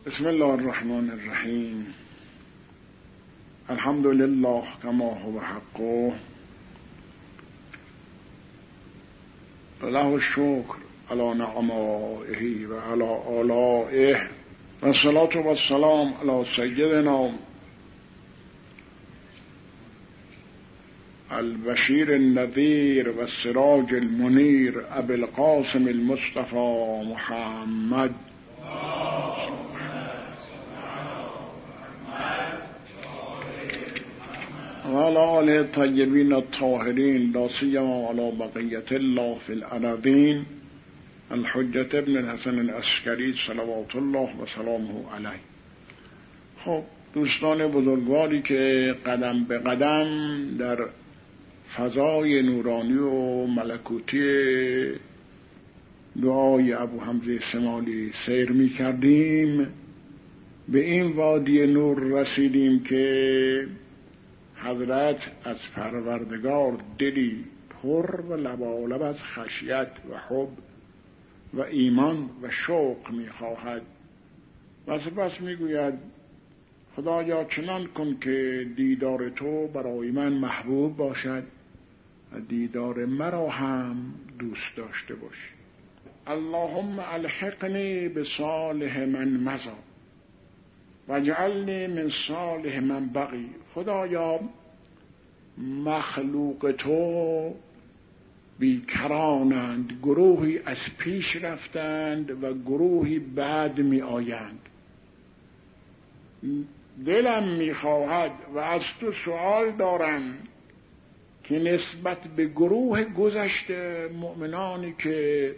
بسم الله الرحمن الرحیم. الحمد لله كما هو حقه وله الشكر على نعمائه وعلى آلائه والصلاة والسلام على سيدنا البشير النذير والسراج المنير أبي القاسم المصطفى محمد وعلى آله الطيبين الطاهرين لا سيما على بقية الله في الأرضين الحجة ابن الحسن العسکری صلوات الله و سلامه علیه. خب دوستان بزرگواری که قدم به قدم در فضای نورانی و ملکوتی دعای ابو حمزه سمالی سیر می کردیم، به این وادی نور رسیدیم که حضرت از پروردگار دلی پر و لبالب از خشیت و حب و ایمان و شوق می خواهد و سپس می گوید خدایا چنان کن که دیدار تو برای من محبوب باشد و دیدار مرا هم دوست داشته باشی. اللهم الحقنی بصالح من مضی واجعلنی من صالح من بقی. خدایا مخلوق تو بیکرانند، گروهی از پیش رفتند و گروهی بعد می آیند. دلم می خواهد و از تو سؤال دارم که نسبت به گروه گذشته مؤمنانی که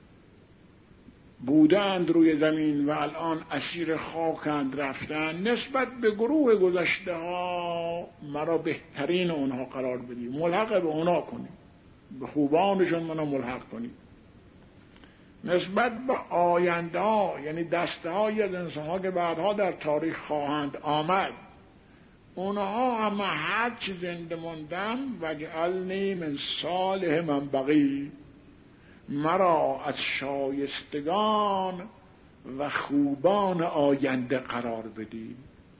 بودند روی زمین و الان اسیر خاکند رفتند، نسبت به گروه گذشته ها مرا بهترین اونها قرار بدی، ملحق به اونها کنی، به خوبانشون منو ملحق کنی. نسبت به آینده ها، یعنی دسته های از انسان ها که بعدها در تاریخ خواهند آمد، اونها همه هر چی زنده موندن واجعلنی من صالح من بقی، مرا از شایستگان و خوبان آینده قرار بدی.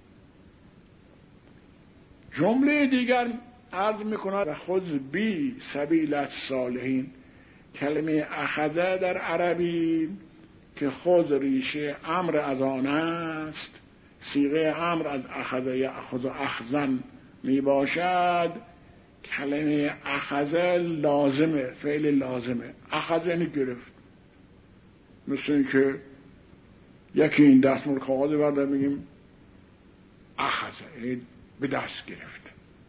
جمله دیگر عرض میکنه و خذ بی سبیل الصالحین. کلمه اخذه در عربی که خذ ریشه امر از آن است، صیغه امر از اخذه یأخذ اخذن می باشد. کلمه اخذه لازمه، فعل لازمه. اخذه یعنی گرفت، مثل این که یکی این دستمال کاغذ برده میگیم اخذه، به دست گرفت.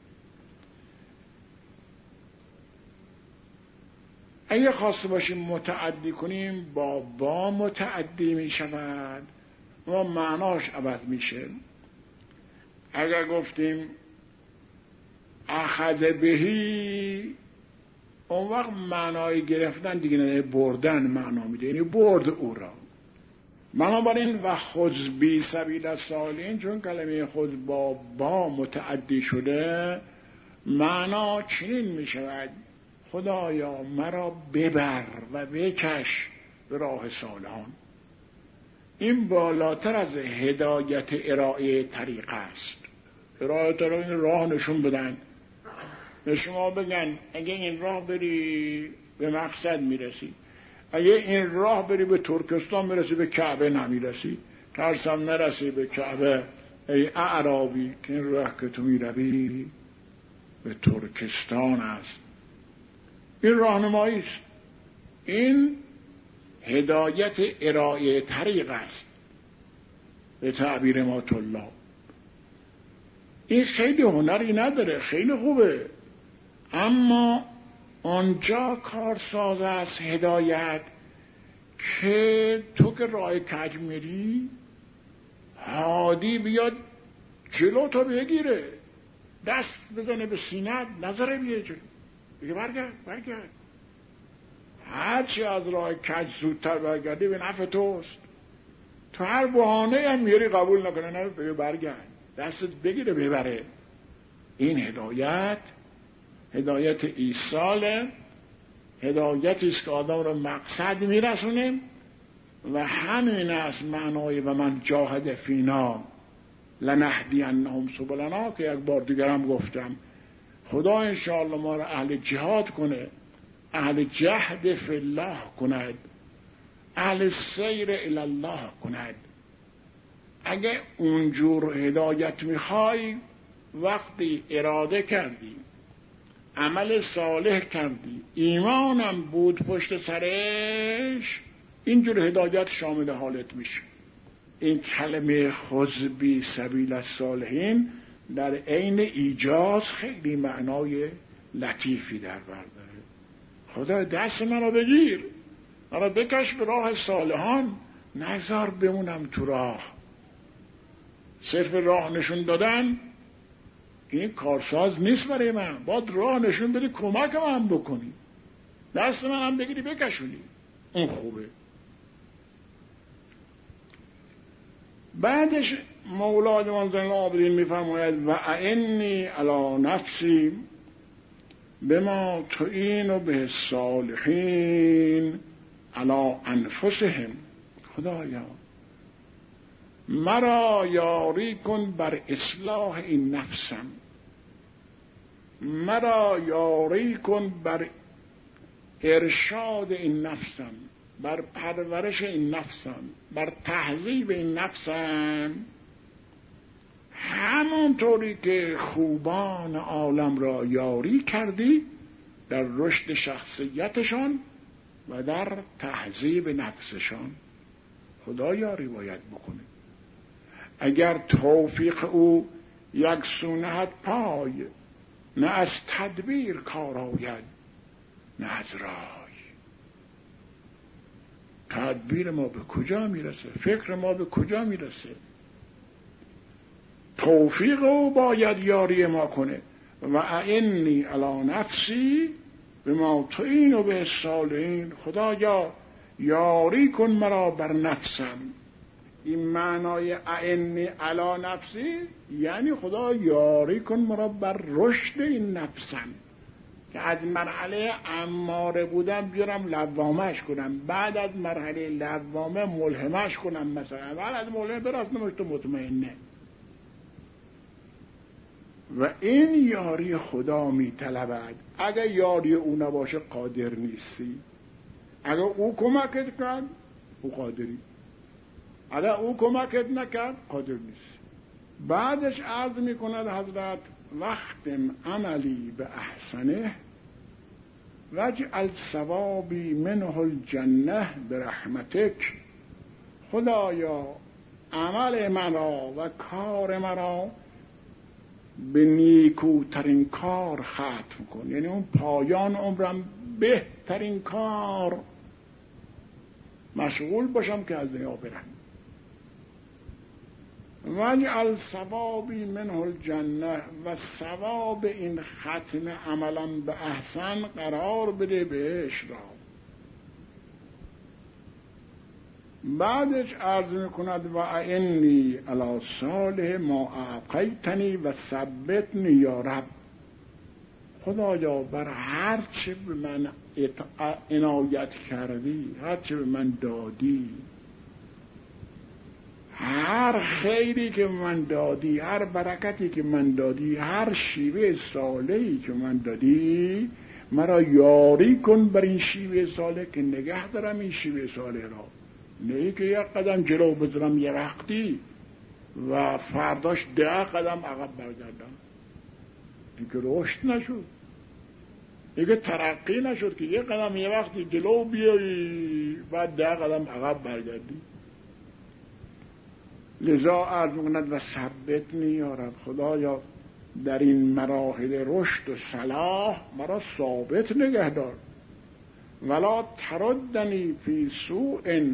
اگه خواسته باشیم متعدی کنیم با متعدی می شود و معناش عوض میشه. اگر گفتیم اخذ بهی، اون وقت معنای گرفتن دیگه نه، بردن معنا میده، یعنی برد او را. بنابراین و خذ بی سبیل الصالحین، چون کلمه خذ با متعدی شده، معنا چنین میشود خدایا مرا ببر و بکش به راه صالحان. این بالاتر از هدایت ارائه طریق است. ارائه طریق راه نشون بدن، به شما بگن اگه این راه بری به مقصد میرسی، اگه این راه بری به ترکستان میرسی به کعبه نمیرسی، ترسم نرسی به کعبه ای اعرابی که این راه که تو میروی به ترکستان است. این راهنمایی است، این هدایت ارائه طریق است به تعبیر ماتالله. این خیلی هنری نداره، خیلی خوبه، اما آنجا کارساز است هدایت که تو که راه کج میری، هادی بیاد جلو تو بگیره، دست بزنه به سینت، نظره بیه جلو، بگه برگرد. هرچی از راه کج زودتر برگردی به نفع توست. تو هر بهانه هم میری قبول نکنه، نه بگه برگرد، دستت بگیره ببره. این هدایت ایصاله، هدایتی است که آدم رو مقصد میرسونه و همین است معنای و من جاهد فینا لنهدینهم سبلنا که یک بار دیگرم گفتم. خدا انشاءالله ما را اهل جهاد کنه، اهل جهد فی الله کند، اهل سیر الی الله کند. اگه اونجور هدایت میخوای، وقتی اراده کردی، عمل صالح کردی، ایمانم بود پشت سرش، اینجور هدایت شامل حالت میشه. این کلمه خذ بی سبیل الصالحین در عین ایجاز خیلی معنای لطیفی در بر داره. خدا دست منو بگیر، منو بکش به راه صالحان، نذار بمونم تو راه. صرف راه نشون دادن این کارساز نیست برای من. باید راه نشون بدی، کمک من بکنی، دست من هم بگیری بکشونی، اون خوبه. بعدش مولا جوان زین العابدین میفرماید و اعنی علی نفسی بما تعین و به الصالحین علی انفسهم. خدایا مرا یاری کن بر اصلاح این نفسم، مرا یاری کن بر ارشاد این نفسم، بر پرورش این نفسم، بر تهذیب این نفسم، همونطوری که خوبان عالم را یاری کردی در رشد شخصیتشان و در تهذیب نفسشان. خدا یاری باید بکنه. اگر توفیق او یک سونهت پای، نه از تدبیر کار آید نه از رای. تدبیر ما به کجا میرسه؟ فکر ما به کجا میرسه؟ توفیق او باید یاری ما کنه. و اعنی علی نفسی بما تعین و به الصالحین. خدایا یاری کن مرا بر نفسم. این معنای اعنی علی نفسی یعنی خدا یاری کن مرا بر رشد این نفسم، که از مرحله اماره بودم بیارم لوامش کنم، بعد از مرحله لوامه ملهمش کنم، مثلا بعد از ملهمه برسنمش تو مطمئنه. و این یاری خدا می طلبد. اگه یاری او نباشه قادر نیستی. اگه او کمکت کرد او قادری، اگه او کمکت نکرد قادر نیست. بعدش عرض می کند حضرت وختم عملی به احسنه واجعل ثوابی منه الجنه برحمتک. خدایا عمل مرا و کار مرا به نیکوترین کار ختم کن، یعنی اون پایان عمرم بهترین کار مشغول باشم که از دنیا برم. واجعل ثوابی منه الجنه، و ثواب این ختم عملم به احسن قرار بده بهش را. بعدش عرض میکند و اعنی علی صالح ما اعطیتنی و ثبتنی یا رب. خدایا بر هر چه به من عنایت کردی، هر چه به من دادی، هر خیری که من دادی، هر برکتی که من دادی، هر شیوه صالحی که من دادی، مرا یاری کن بر این شیوه صالح که نگه دارم این شیوه صالح را. نه که یک قدم جلو بذارم یه وقتی و فرداش 10 قدم عقب برگردم. این که رشد نشد، این که ترقی نشد که یه قدم یه وقتی جلو بیایی بعد 10 قدم عقب برگردی. لذا عرض می‌کند و ثبتنی یا رب. خدایا در این مراحل رشد و صلاح مرا ثابت نگه دار. ولا تردنی فی سوء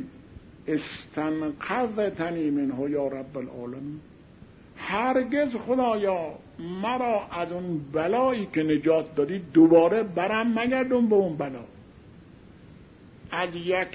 استنقذتنی منه یا رب العالمین. هرگز خدایا مرا از اون بلایی که نجات دادی دوباره برم مگردون به اون بلا. از یک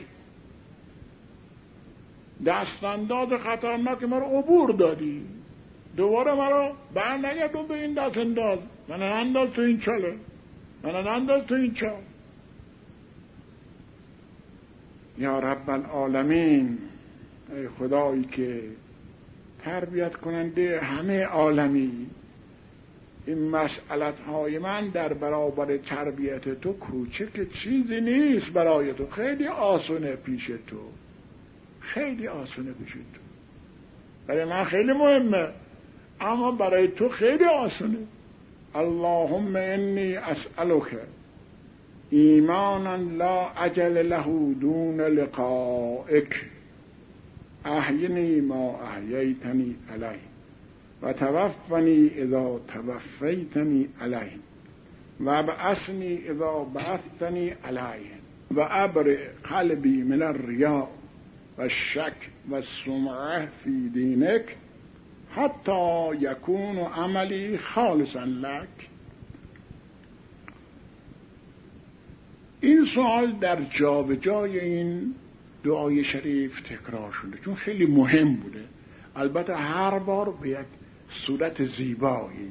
دستانداز خطرناک مرا عبور دادی، دوباره مرا بر نگردون به این دست انداز. من انداز تو این چاله، من انداز تو این چال. یا رب العالمین، ای خدایی که تربیت کننده همه عالمی، این مسئلت های من در برابر تربیت تو کوچک چیزی نیست برای تو، خیلی آسونه پیش تو، خیلی آسونه پیش تو. برای من خیلی مهمه اما برای تو خیلی آسونه. اللهم انی اسألک ایمانا لا اجل له دون لقائک احینی ما احییتنی علیه و توفنی اذا توفیتنی علیه و ابعثنی اذا بعثتنی علیه و ابرئ قلبی من الریا و الشک و السمعه فی دینک حتی یکون عملی خالصا لک. این سوال در جابجای این دعای شریف تکرار شده چون خیلی مهم بوده، البته هر بار به یک صورت زیبایی.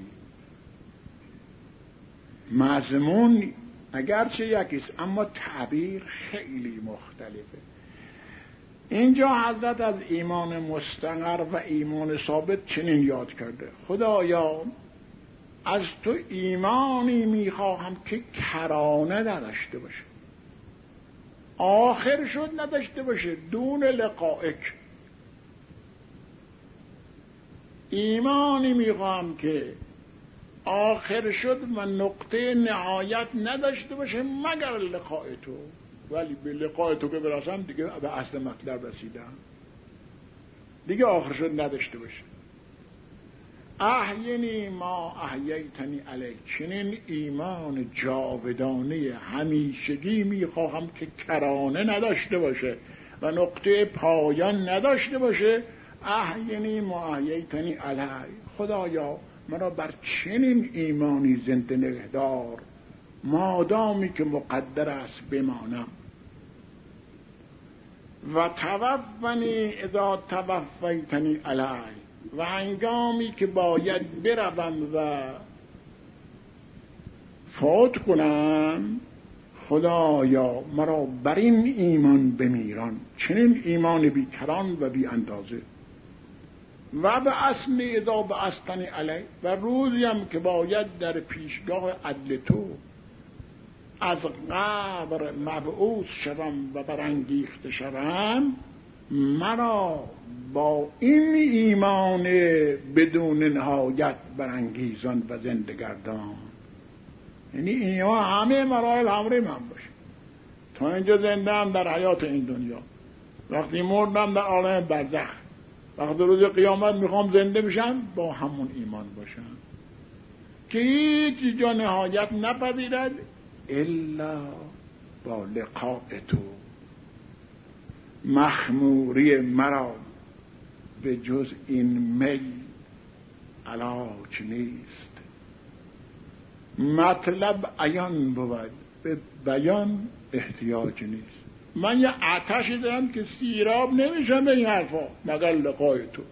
مضمون اگرچه یکیست اما تعبیر خیلی مختلفه. اینجا حضرت از ایمان مستقر و ایمان ثابت چنین یاد کرده: خدایا از تو ایمانی میخواهم که کرانه نداشته باشه، آخر شد نداشته باشه، دون لقائک. ایمانی میخواهم که آخر شد و نقطه نهایت نداشته باشه مگر لقاء تو، ولی به لقاء تو که برسم دیگه به اصل مطلب رسیدم، دیگه آخر شد نداشته باشه. احینی ما احییتنی علیک، چنین ایمان جاودانه همیشگی میخواهم که کرانه نداشته باشه و نقطه پایان نداشته باشه. احینی ما احییتنی علیک، خدایا مرا بر چنین ایمانی زنده نگهدار مادامی که مقدر است بمانم. و توفنی اذا توفیتنی علیک، و هنگامی که باید بروم و فوت کنم خدایا مرا بر این ایمان بمیران، چنین ایمان بیکران و بی اندازه. و به اصلی اذا به اصلنی علی، و روزیم که باید در پیشگاه عدل تو از قبر مبعوث شوم و برانگیخته شوم، مرا با این ایمان بدون نهایت برانگیزان و زندگردان. یعنی ایمان همه مراحل همراه من باشه، تا اینجا زنده هم در حیات این دنیا، وقتی مردم در عالم برزخ، وقتی روز قیامت میخوام زنده بشم با همون ایمان باشم که هیچ جا نهایت نپذیرد الا با لقاء تو. مخموری مرا به جز این می علاج نیست. مطلب عیان بود، به بیان احتیاج نیست. من یه آتشی دارم که سیراب نمیشم به این حرفا مگر لقای تو.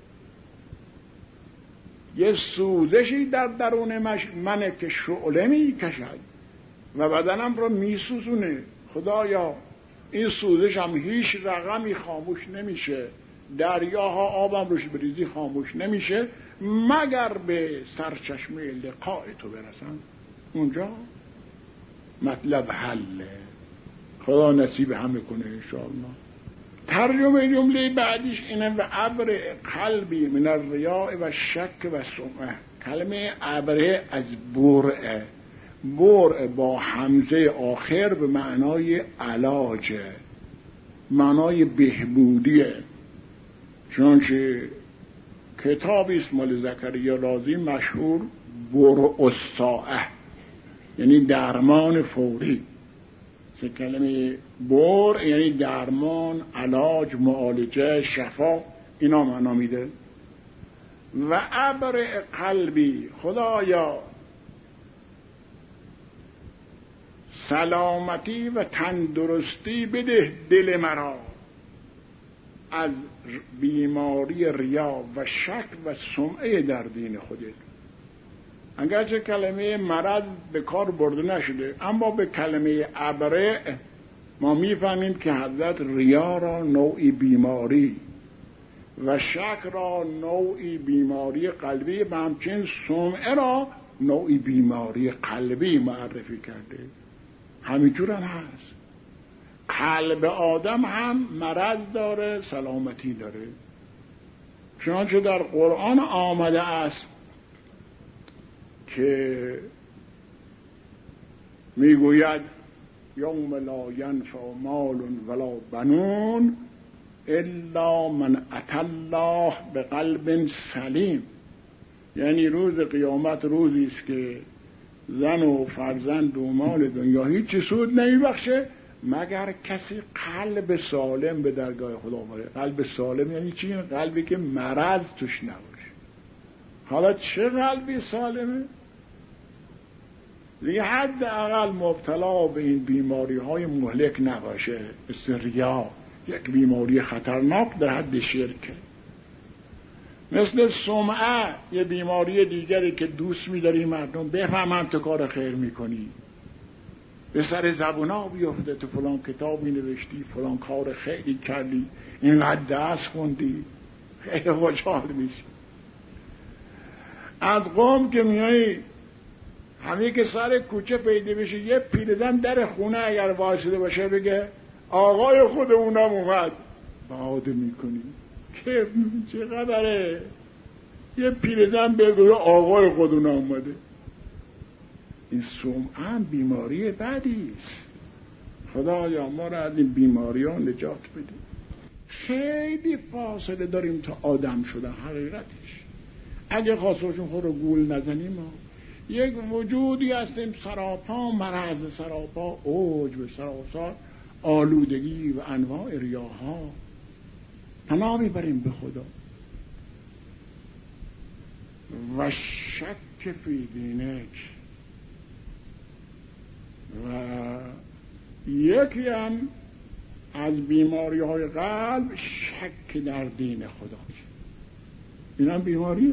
یه سوزشی در درون منه که شعله میکشد و بدنم رو میسوزونه. خدایا این سوزش هم هیچ رقمی خاموش نمیشه، دریاها آبم روش بریزی خاموش نمیشه مگر به سرچشمه لقاء تو برسن. اونجا مطلب حله. خدا نصیب همه کنه انشاءالله. ترجمه جمله بعدیش اینه: و ابر قلبی من الریاء و شک و سمعه. کلمه ابره از برعه، برع با همزه آخر به معنای علاجه، معنای بهبودیه. چنانچه کتابی است مال زکریا رازی مشهور، برع الساعه، یعنی درمان فوری. کلمه برع یعنی درمان، علاج، معالجه، شفا، اینا معنا میده. و ابر قلبی، خدایا سلامتی و تندرستی بده دل مرا از بیماری ریا و شک و سمعه در دین خودت. اگرچه کلمه مرض به کار برده نشده اما به کلمه ابره ما میفهمیم که حضرت ریا را نوعی بیماری و شک را نوعی بیماری قلبی و همچنین سمعه را نوعی بیماری قلبی معرفی کرده. همینجور هم هست. قلب آدم هم مرض داره، سلامتی داره. چنانچه در قرآن آمده است که میگوید یوم لا ینفع مال ولا بنون الا من اتى الله بقلب سلیم. یعنی روز قیامت روزی است که زن و فرزند و مال دنیا هیچ سود نمیبخشه مگر کسی قلب سالم به درگاه خدا بره. قلب سالم یعنی چی؟ قلبی که مرض توش نباشه. حالا چه قلبی سالمه؟ دیگه حداقل مبتلا به این بیماری های مهلک نباشه، مثل ریا، یک بیماری خطرناک در حد شرک، مثل سمعه، یه بیماری دیگری که دوست می‌داری مردم بفهمن تو کار خیر میکنی، به سر زبونا بیفته تو فلان کتابی نوشتی، فلان کار خیلی کردی، اینقدر درس خوندی، خیلی خوشحال میشی. از قوم که میایی همه که سر کوچه پیدا بشه یه پیرزن در خونه اگر واسطه باشه بگه آقای خودمونم اومد، باده میکنی که چه خبره؟ یه پیرزن بگه آقای خودمونم اومده. این سمعه بیماری بدی است. خدایا ما را از این بیماری ها نجات بده. خیلی فاصله داریم تا آدم شدن. حقیقتش اگه خواستشون خود رو گول نزنیم ما یک وجودی هستیم سراپا مرض، سراپا عجب، سراسر آلودگی و انواع ریاها. پناه میبریم به خدا. و شک فی دینک، و یکی هم از بیماری های قلب شک در دین خداست. این هم بیماریه.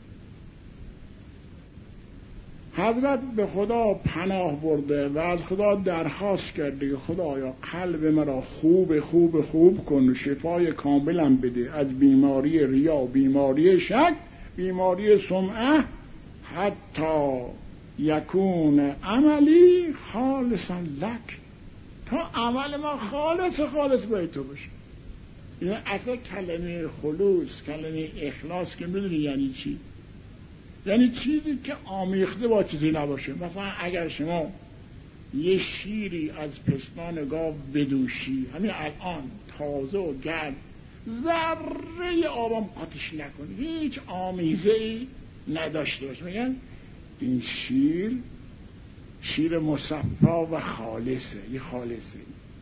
حضرت به خدا پناه برده و از خدا درخواست کرده که خدایا قلب مرا خوب کن و شفای کاملم بده از بیماری ریا، بیماری شک، بیماری سمعه، حتی یکون عملی خالصا لک، تا عمل ما خالص به تو بشه. این اصلا کلمه خلوص، کلمه اخلاص که میدونی یعنی چی؟ یعنی چیزی که آمیخته با چیزی نباشه. مثلا اگر شما یه شیری از پستان گاو بدوشی همین الان تازه و گرم، ذره آبم قاطیش نکنی، هیچ آمیزه ای نداشته باشه، میگن این شیر مصفا و خالصه. این خالصه.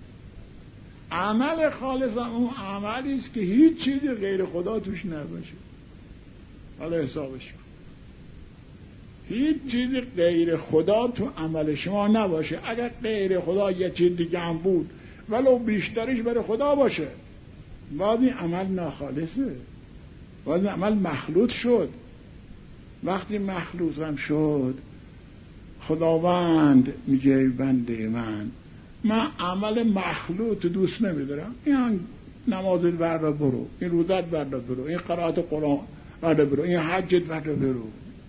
عمل خالص اون عملی است که هیچ چیزی غیر خدا توش نباشه. حالا حسابش کن. هیچ چیزی غیر خدا تو عمل شما نباشه. اگر غیر خدا یه چیز دیگه هم بود ولو بیشترش برای خدا باشه، باز این عمل ناخالصه، باز این عمل مخلوط شد. وقتی مخلوط هم شد خداوند میگه بنده من عمل مخلوط دوست نمیدارم. این نمازت بردا برو، این روزت بردا برو، این قرائت قرآن بردا برو، این حجت بردا برو،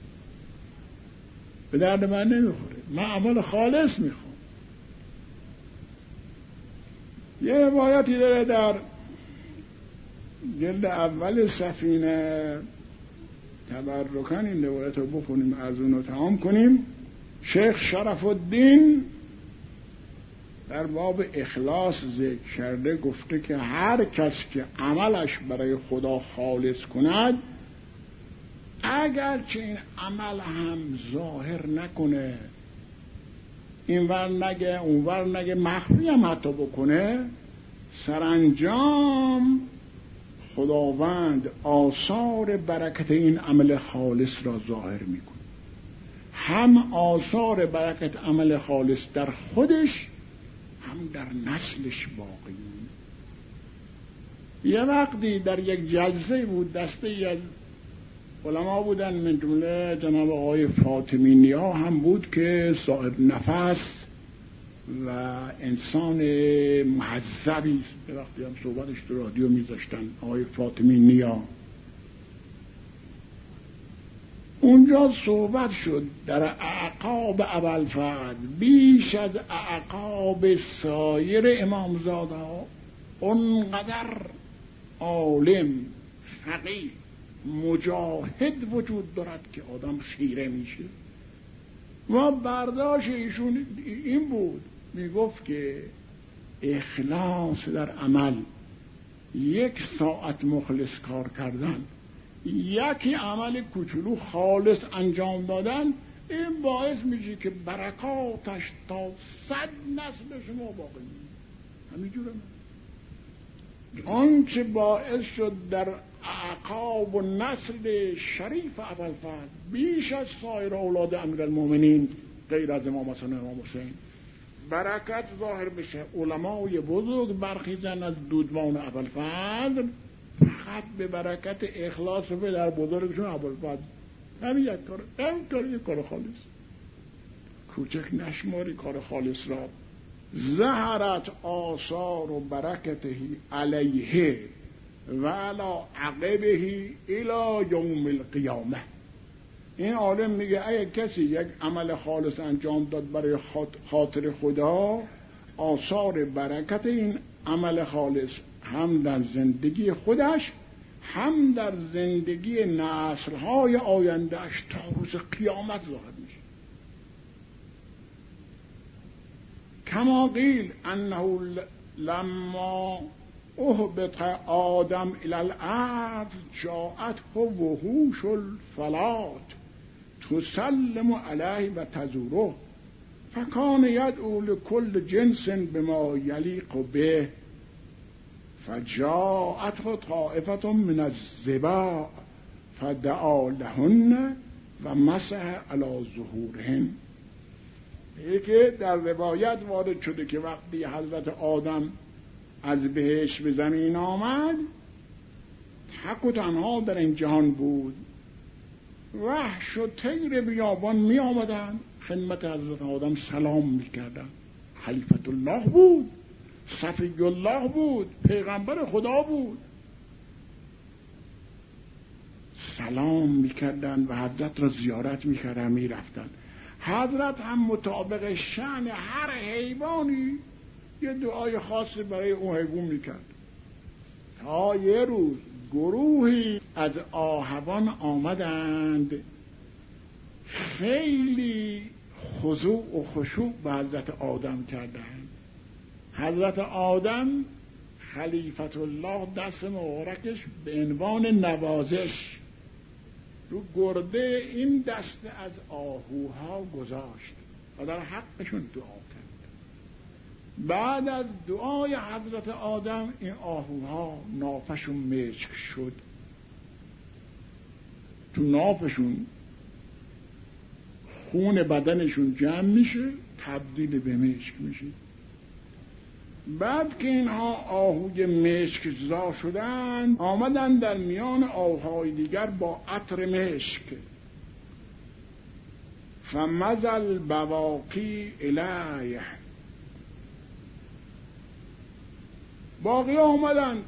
به درد من نمیخوره. من عمل خالص میخوام. یه روایتی داره در جلد اول سفینه، تبرکن این روایت رو بخونیم، از اون رو تمام کنیم. شیخ شرف الدین در باب اخلاص ذکر کرده، گفته که هر کس که عملش برای خدا خالص کند، اگر چه این عمل هم ظاهر نکنه، این ور نگه اون ور نگه، مخفی هم حتی بکنه، سرانجام خداوند آثار برکت این عمل خالص را ظاهر میکنه. هم آثار برکت عمل خالص در خودش، هم در نسلش باقی. یه وقتی در یک جلسه بود، دسته ای از علما بودن، من جمله جناب آقای فاطمی نیا هم بود که صاحب نفس و انسان مهذبی است. وقتی هم صحبتش تو رادیو میذاشتن، آقای فاطمی نیا، اونجا صحبت شد در اعقاب ابوالفضل بیش از اعقاب سایر امامزاده ها اونقدر عالم، فقیه، مجاهد وجود دارد که آدم خیره میشه. و برداشت ایشون این بود، میگفت که اخلاص در عمل، 1 ساعت مخلص کار کردن، یکی عمل کوچولو خالص انجام دادن، این باعث میشه که برکاتش تا 100 نسل شما باقی میمونه. همینجوره. آنچه باعث شد در اعقاب و نسل شریف ابوالفضل بیش از سایر اولاد امیرالمومنین غیر از امام حسن و امام حسین برکت ظاهر بشه، علمای بزرگ برخیزن از دودمان ابوالفضل فقط به برکت اخلاص پدر بزرگشون ابوالفضل. همین یک کار خالص، کوچک نشماری کار خالص را. ظهرت آثار و برکته علیه و علی عقبه الی یوم القیامه. این عالم میگه اگه کسی یک عمل خالص انجام داد برای خاطر خدا، آثار برکت این عمل خالص هم در زندگی خودش هم در زندگی نسل‌های آیندهش تا روز قیامت ظاهر میشه. کما قیل انه لما اهبط آدم الی الارض جاءته وحوش الفلات تسلم علیه و تزوره فکان یدعو لکل جنس بما یلیق به فجاءته طائفة من الضباع فدعا لهن و مسح علی ظهورهن. یکی در روایت وارد شده که وقتی حضرت آدم از بهشت به زمین آمد، تک و تنها در این جهان بود، وحش و طیر بیابان می آمدن خدمت حضرت آدم سلام می کردن. خلیفت الله بود، صفی الله بود، پیغمبر خدا بود، سلام می کردن و حضرت را زیارت می کردن، می رفتن. حضرت هم مطابق شأن هر حیوانی یه دعای خاصی برای اون حیوان میکرد. تا یه روز گروهی از آهوان آمدند، خیلی خضوع و خشوع به حضرت آدم کردند. حضرت آدم خلیفت الله دست مبارکش به عنوان نوازش رو گرده این دسته از آهوها گذاشت و در حقشون دعا کرد. بعد از دعای حضرت آدم این آهوها نافشون مشک شد، تو نافشون خون بدنشون جمع میشه، تبدیل به مشک میشه. بعد که اینها آهوی مشک زا شدن، آمدن در میان آهوهای دیگر با عطر مشک، فمزل بواقی الیه، باقی آمدن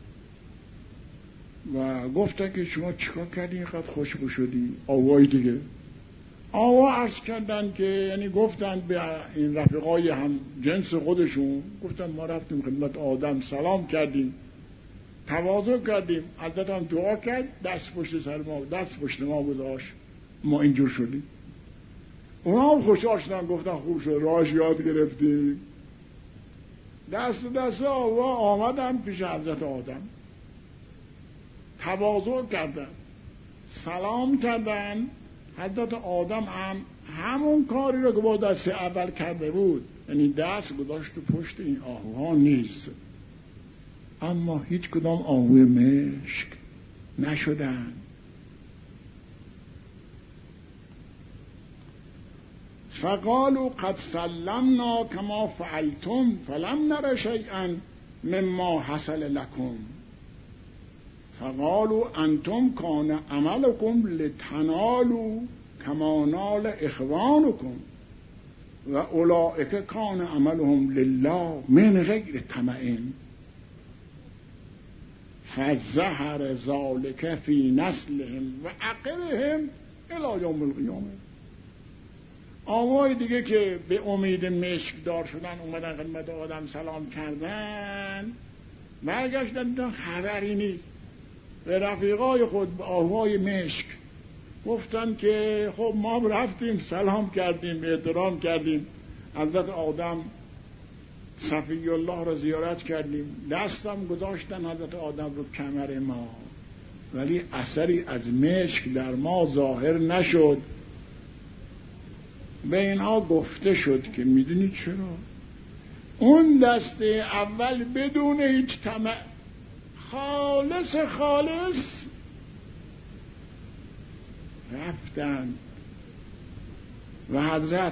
و گفتن که شما چیکار کردی اینقدر خوشبو شدی؟ آوای دیگه آوا عرض کردن که یعنی گفتن به این رفیقای هم جنس خودشون، گفتن ما رفتیم خدمت آدم سلام کردیم، تواضع کردیم، حضرت هم دعا کرد، دست پشت سر ما، دست پشت ما گذاشت، ما اینجور شدیم. اونا هم خوشحال شدن، گفتن خوب شد راهش یاد گرفتیم. دست آوا آمدن پیش حضرت آدم، تواضع کردن، سلام کردن. حضرت آدم هم همون کاری رو که با دست اول کرده بود، یعنی دست گذاشت تو پشت این آهوها نیست، اما هیچ کدام آهوی مشک نشدن. فقالوا قد سلمنا كما فعلتم فلم نر شيئا مما حصل لكم فقالوا انتم كان عملكم لتنالوا كما نال اخوانكم و اولئک کان عملهم لله من غیر طمع فظهر ذلک فی نسلهم و عقبهم الی یوم القیامه. آمای دیگه که به امید مشکدار شدن اومدن خدمت آدم سلام کردن، برگشتن دیدن خبری نیست. به رفیقای خود به آهوای مشک گفتن که خب ما رفتیم سلام کردیم احترام کردیم، حضرت آدم صفی الله را زیارت کردیم، دستم گذاشتن حضرت آدم رو کمر ما، ولی اثری از مشک در ما ظاهر نشد. به اینها گفته شد که میدونید چرا؟ اون دسته اول بدون هیچ طمع خالص رفتن و حضرت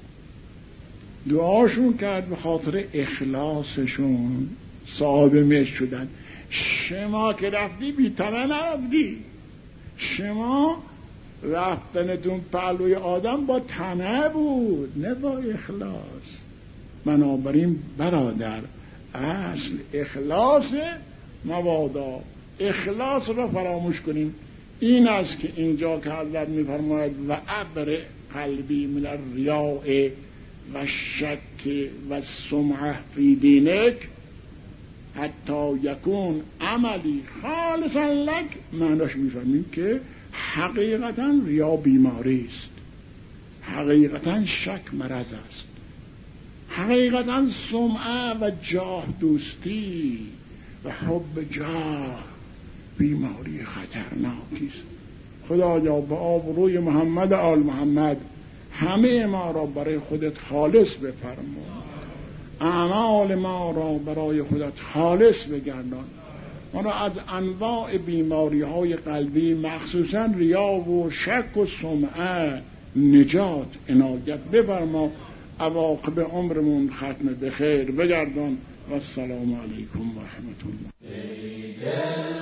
دعاشون کرد به خاطر اخلاصشون صاحب مشک شدن. شما که رفتی بی طمع نرفتی، شما رفتنتون پهلوی آدم با طمع بود نه با اخلاص. بنابراین برادر اصل اخلاص مبادا اخلاص را فراموش کنیم. این است که اینجا که حضرت می‌فرماید و ابر قلبی من الریاء و شک و سمعه فی دینک حتی یکون عملی خالصا لک، معناش می‌فهمیم که حقیقتا ریا بیماری است، حقیقتا شک مرض است، حقیقتا سمعه و جاه دوستی و حب جاه بیماری خطرناکی است. خدایا به آبروی محمد آل محمد همه ما را برای خودت خالص بفرما، اعمال ما را برای خودت خالص بگردان، ما را از انواع بیماری های قلبی مخصوصا ریا و شک و سمعه نجات عنایت بفرما. عواقب عمرمون ختم بخیر بگردان و السلام علیکم و رحمت الله.